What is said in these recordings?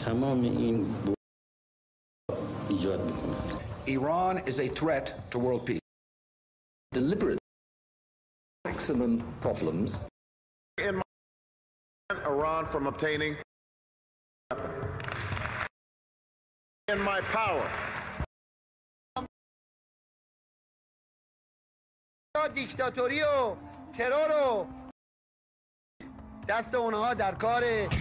تمام این ایجاد میکنه. Iran is a threat to world peace. Deliberate maximum problems. In Iran from obtaining in my power. دیکتاتوری و ترور و دست اونها در کار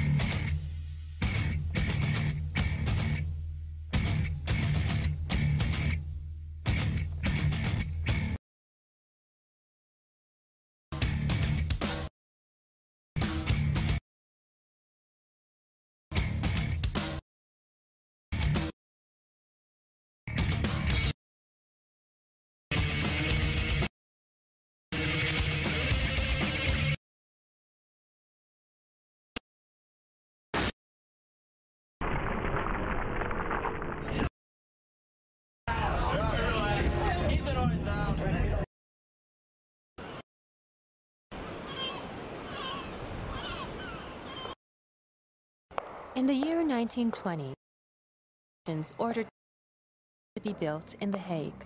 In the year 1920, ordered to be built in The Hague.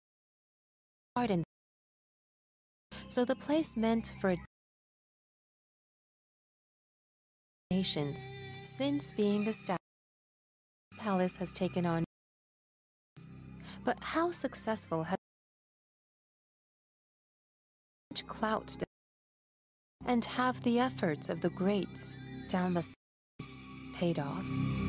So the place meant for nations, since being established, the palace has taken on. But how successful has much clout and have the efforts of the greats down the seas paid off?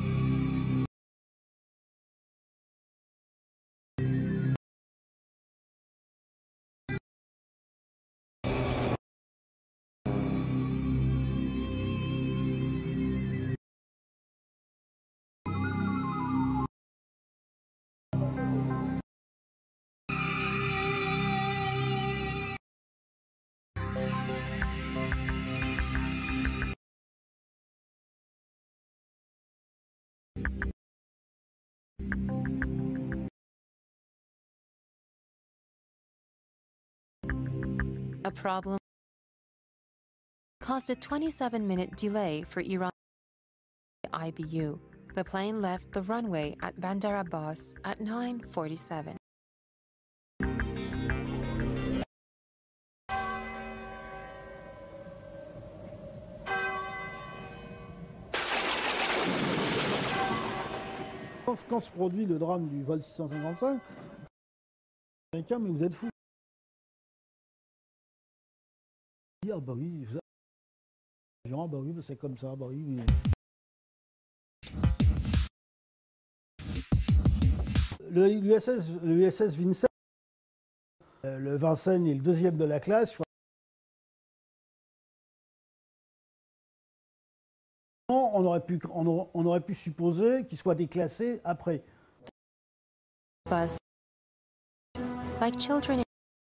A problem caused a 27-minute delay for Iran IBU. The plane left the runway at Bandar Abbas at 9:47. Quand se produit le drame du vol 655, américain, mais vous êtes fous. Ah bah oui, ah bah oui, c'est comme ça, bah oui. Oui. L'USS Vincennes, le Vincennes est le deuxième de la classe. On aurait pu supposer qu'il soit déclassé après. Like children,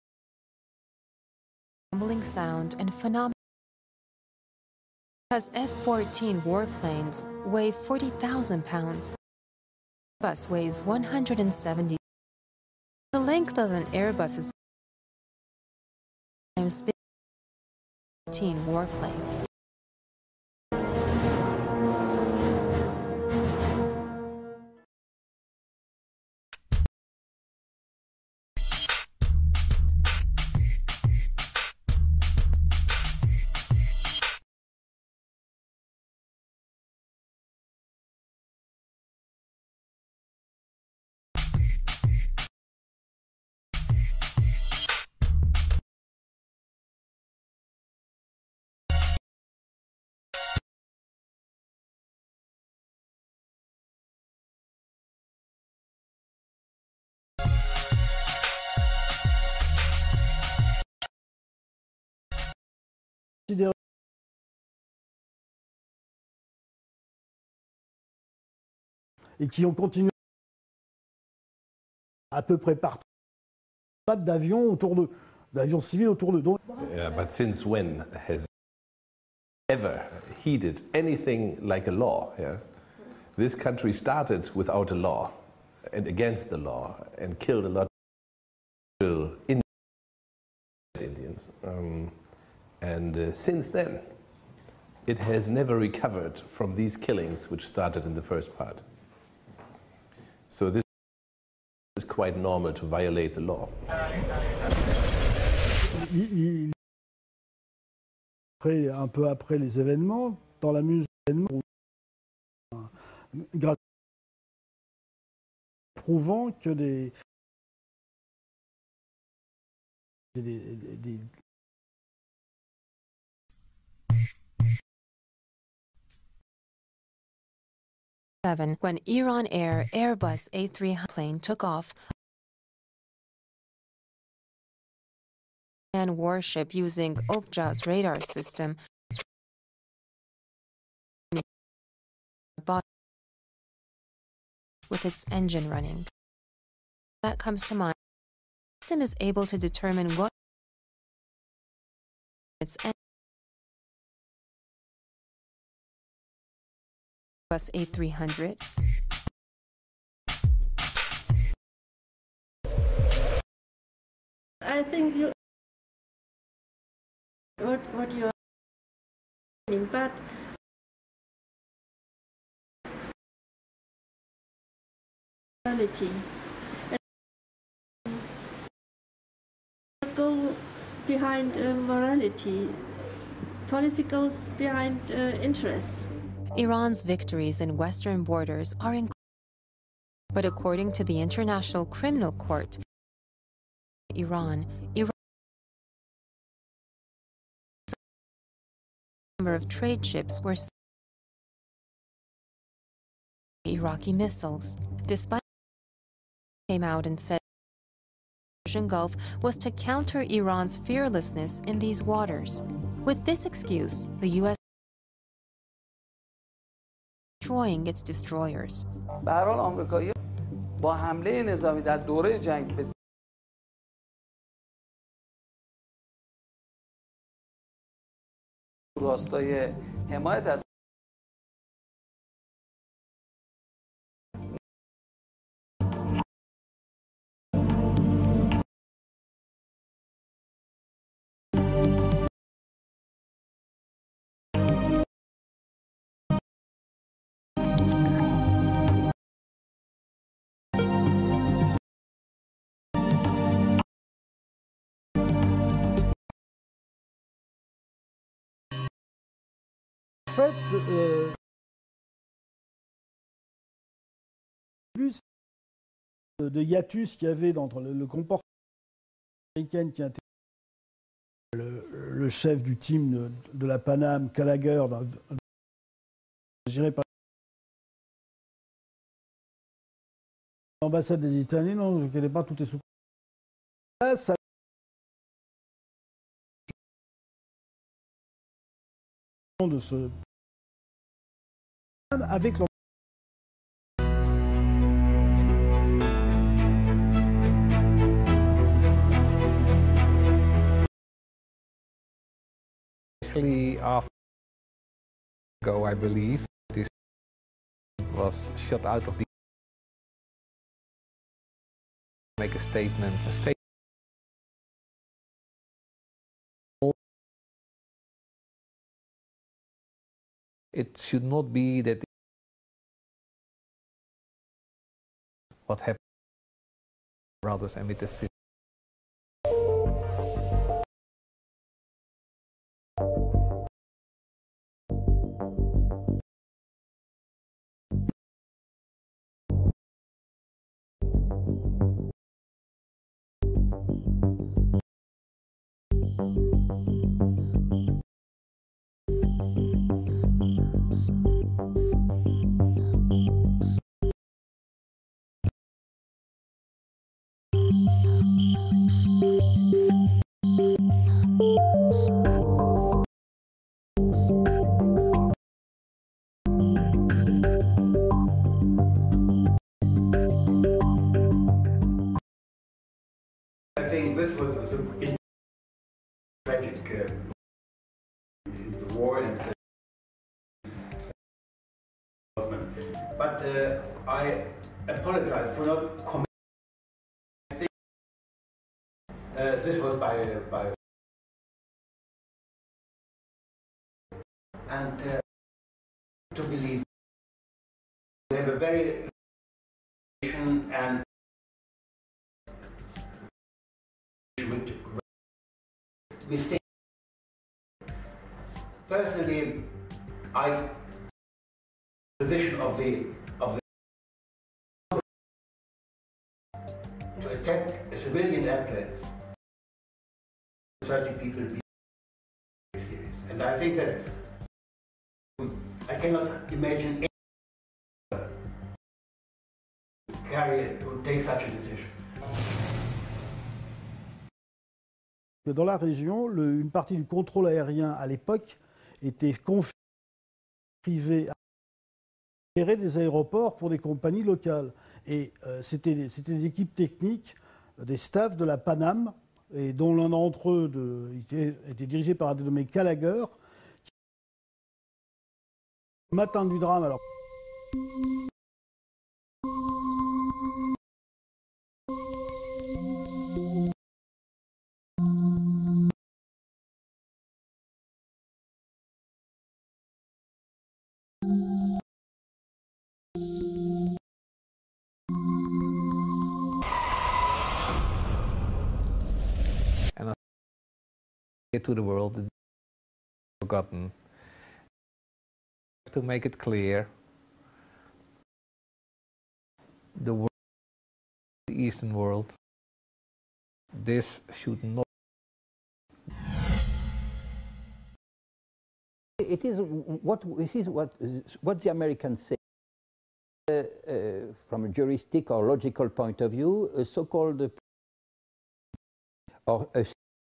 rumbling sound and phenomenal. Because F-14 warplanes weigh 40,000 pounds. The bus weighs 170. The length of an Airbus is times big 14 warplane. Et qui ont continué à peu près partout, pas d'avions autour d'eux, d'avions civils autour d'eux. But since when has ever heeded anything like a law? Yeah? This country started without a law and against the law and killed a lot of Indians. And since then, it has never recovered from these killings which started in the first part. So this is quite normal to violate the law. Un peu après les événements, dans la mesure prouvant que des when Iran Air Airbus A300 plane took off and warship using Ofja's radar system with its engine running. That comes to mind. The system is able to determine what its Airbus A300. I think what you are saying, but reality. Go behind morality. Policy goes behind interests. Iran's victories in western borders are incredible, but according to the International Criminal Court, Iran number of trade ships were Iraqi missiles. Despite came out and said the Persian Gulf was to counter Iran's fearlessness in these waters. With this excuse, the U.S. destroying its destroyers. به هر حال آمریکایی با حمله نظامی در دوره جنگ به راستای حمایت از En fait, plus de hiatus qu'il y avait dans le comportement américain qui était le chef du team de la Paname, Gallagher, géré par l'ambassade des États-Unis, non, je ne connais pas, tout est sous. Là, ça de ce avec after ago, I believe this was shot out of the make a statement. It should not be that what happened brothers and with the sisters. I think this was a tragic the war and but I apologize for not commenting. I think this was by and to believe we have a very and mistake. Personally, I position of the to attack a civilian airplane, 30 people be very serious. And I think that I cannot imagine anyone who take such a decision. Dans la région, une partie du contrôle aérien à l'époque était confiée privée à gérer des aéroports pour des compagnies locales. Et c'était des équipes techniques, des staffs de la Panam, et dont l'un d'entre eux était dirigé par un dénommé Gallagher. Le matin du drame, alors. And I get to the world that forgotten. To make it clear, the world, the Eastern world, this should not. It is what the Americans say. From a juristic or logical point of view, a so-called or a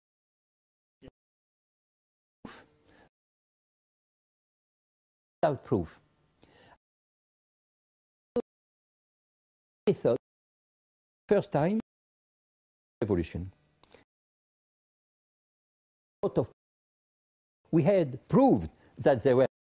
without proof. I thought first time revolution. We had proved that they were.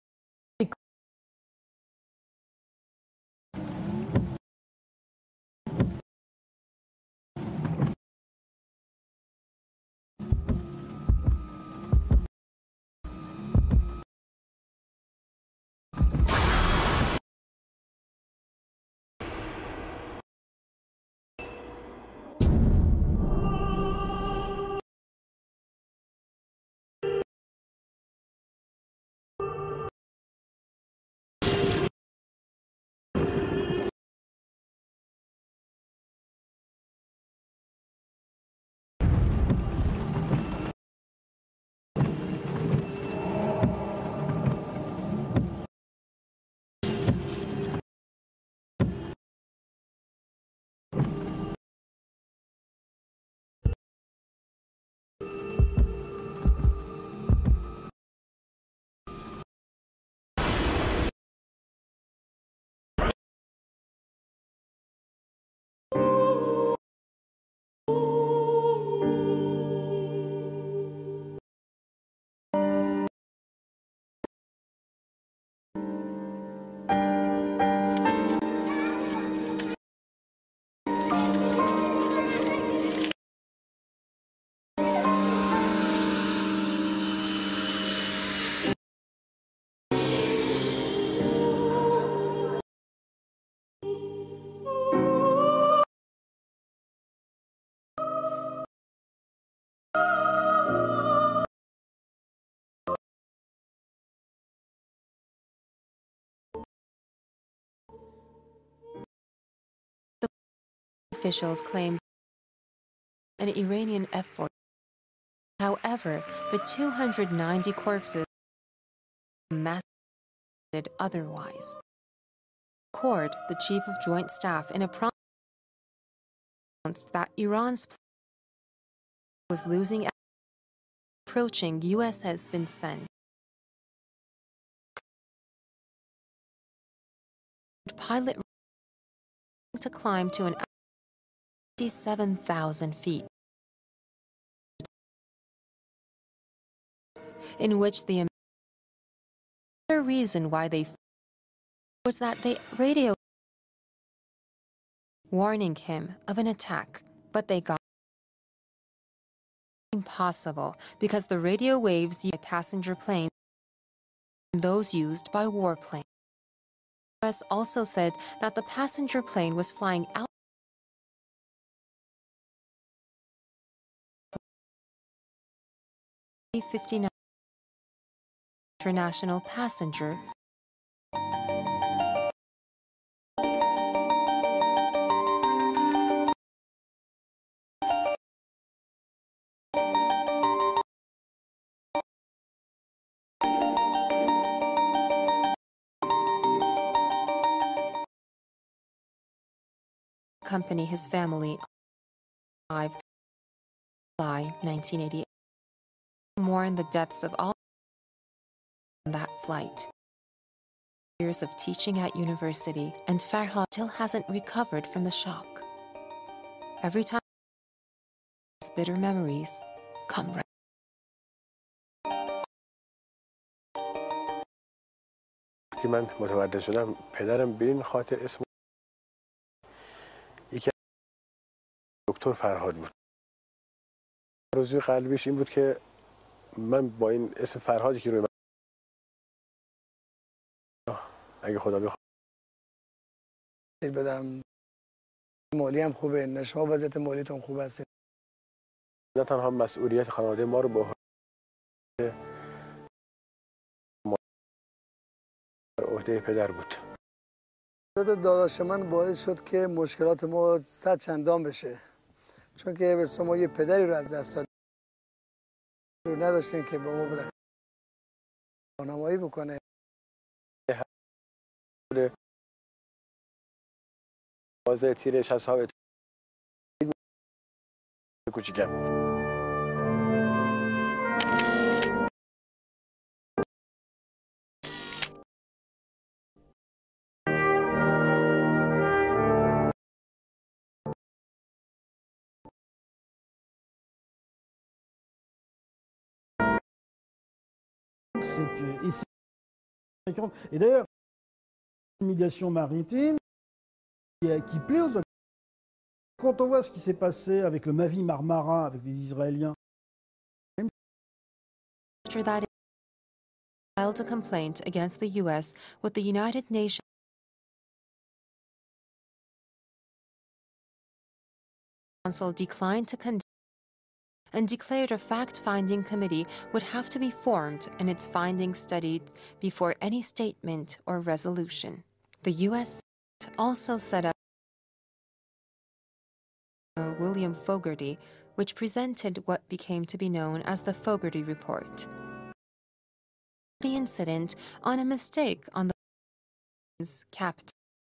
Officials claimed an Iranian F-4. However, the 290 corpses massacred otherwise. Cord, the chief of Joint Staff, in a promise announced that Iran's was losing approaching USS Vincennes. Pilot to climb to an 57,000 feet, in which the reason why they was that they radio warning him of an attack, but they got impossible because the radio waves used by passenger planes those used by warplanes. The US also said that the passenger plane was flying out 59 international passenger. Accompany his family 5 July 1988. Mourn the deaths of all on that flight. Years of teaching at university, and Farhad still hasn't recovered from the shock. Every time bitter memories come right. وقتی من متولد شدم پدرم به این خاطر اسم یکی دکتر فرهاد بود. آرزوی قلبیش این بود که من با این اسم فرهادی که روی من اگه خدا بخواد بدم مالی هم خوبه، نه شما وضعیت مالیتون خوب است. نه تنها مسئولیت خانواده ما رو با عهده پدر بود. داداش من باعث شد که مشکلات ما 100 چندان بشه، چون که به شما یه پدری رو از دست داد رو نداشتین که با ما بالاخره راهنمایی بکنه. بازه تیر 60 ها کوچیکم. Et d'ailleurs, l'immigration maritime qui plaît aux Occidentaux. Quand on voit ce qui s'est passé avec le Mavi Marmara, avec les Israéliens. After that, he filed a complaint against the U.S. with the United Nations. Council declined to condemn and declared a fact-finding committee would have to be formed and its findings studied before any statement or resolution. The U.S. also set up William Fogarty, which presented what became to be known as the Fogarty Report. The incident on a mistake on the captain.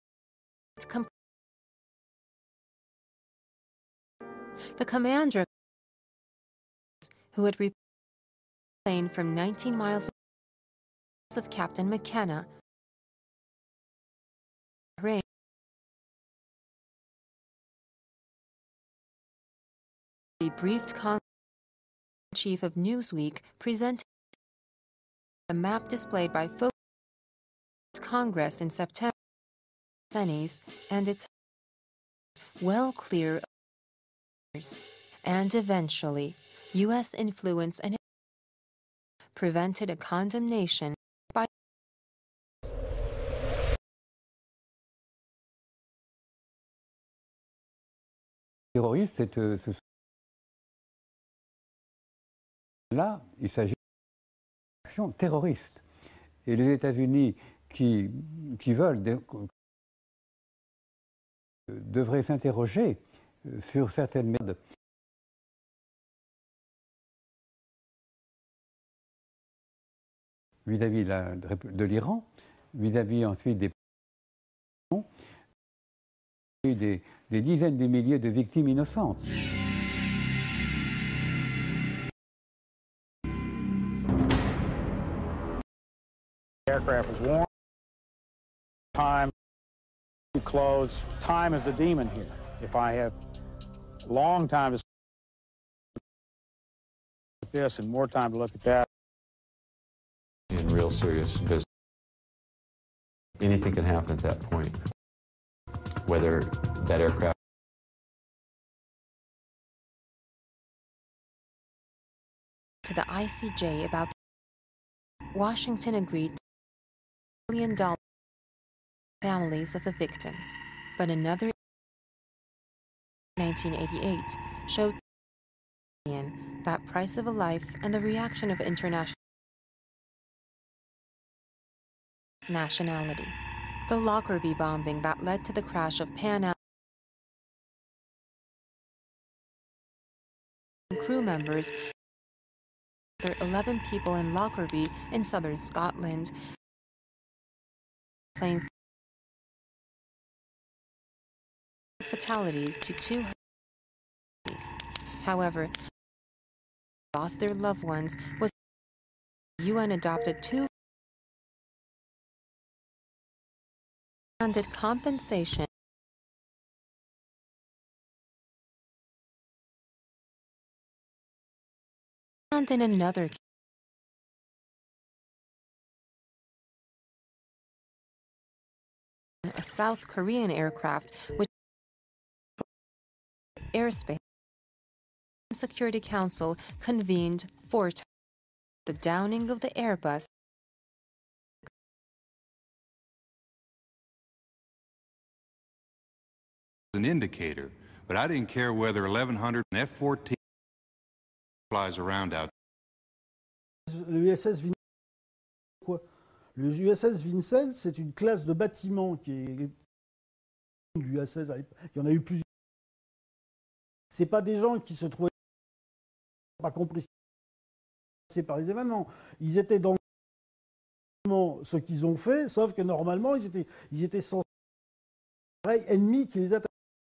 The commander, who had reported the plane from 19 miles of Captain McKenna, he briefed Congress. Chief of Newsweek presented the map displayed by Congress in September and its well clear and eventually U.S. influence and prevented a condemnation by terroristes. Là, il s'agit d'actions terroristes. Et les États-Unis qui veulent devraient s'interroger sur certaines méthodes. Vis-à-vis de l'Iran, vis-à-vis ensuite des dizaines de milliers de victimes innocentes. The aircraft was warm. Time too close. Time is a demon here. If I have a long time to look at this and more time to look at that. In real serious business, anything can happen at that point. Whether that aircraft to the ICJ about Washington agreed $1 million families of the victims, but another 1988 showed that price of a life and the reaction of international nationality. The Lockerbie bombing that led to the crash of Pan Am crew members, 11 people in Lockerbie in southern Scotland, plane fatalities to 200. However, lost their loved ones was UN adopted two demanded compensation and in another a South Korean aircraft which airspace Security Council convened for the downing of the Airbus an indicator, but I didn't care whether 1100 and F-14 flies around out. Le USS Vincent, c'est une classe de bâtiment qui est du USS. Il y en a eu plusieurs. C'est pas des gens qui se trouvaient pas compris par les événements. Ils étaient dans ce qu'ils ont fait, sauf que normalement ils étaient sans ennemis qui les attaquaient.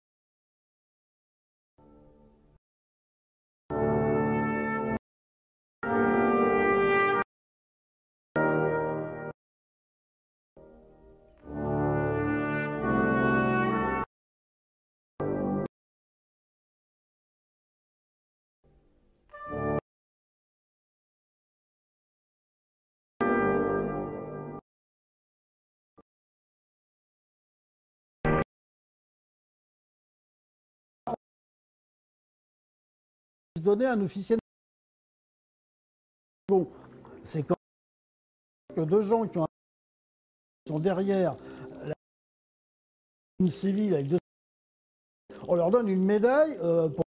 Donner un officiel. Bon, c'est quand que deux gens qui sont derrière une civile avec deux. On leur donne une médaille pour.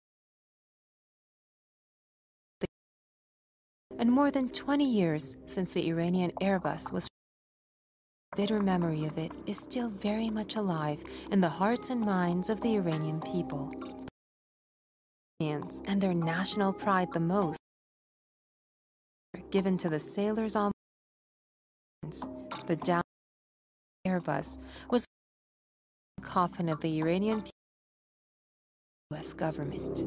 And more than 20 years since the Iranian Airbus was bitter memory of it is still very much alive in the hearts and minds of the Iranian people. And their national pride the most given to the sailors on the down Airbus was the coffin of the Iranian US government.